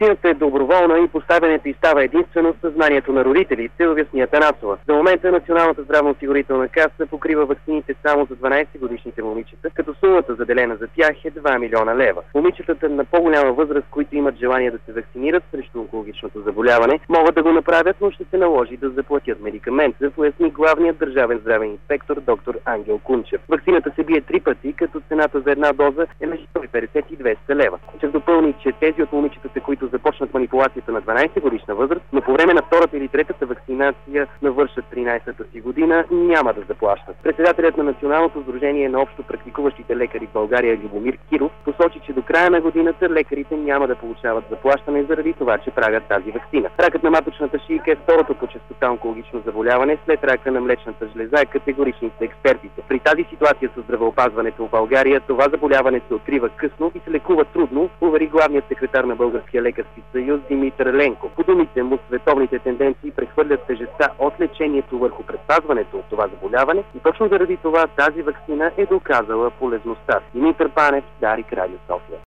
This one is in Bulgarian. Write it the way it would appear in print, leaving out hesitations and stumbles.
Ваксината е доброволна и поставянето й става единствено в съзнанието на родителите, обясни Атанасова. За момента Националната здравноосигурителна каса покрива ваксините само за 12-годишните момичета, като сумата заделена за тях е 2 милиона лева. Момичетата на по-голяма възраст, които имат желание да се вакцинират срещу онкологичното заболяване, могат да го направят, но ще се наложи да заплатят медикамента, поясни главният държавен здравен инспектор доктор Ангел Кунчев. Ваксината се бие 3 пъти, като цената за една доза е между 150 и 200 лева. Кунчев допълни, че тези от момичетата, които започнат манипулацията на 12-годишна възраст, но по време на втората или третата вакцинация навършат 13-та си година, няма да заплащат. Председателят на Националното сдружение на общо практикуващите лекари в България Любомир Киров посочи, че до края на годината лекарите няма да получават заплащане заради това, че правят тази вакцина. Ракът на маточната шийка е второто по честота онкологично заболяване след рака на млечната жлеза, категорични са експертите. При тази ситуация със здравеопазването в България това заболяване се открива късно и се лекува трудно, увери главният секретар на Българския лекарски съюз Димитър Ленков. По думите му, световните тенденции прехвърлят тежестта от лечението върху предпазването от това заболяване и точно заради това тази вакцина е доказала полезността. Димитър Панев, Дарик, Радио София.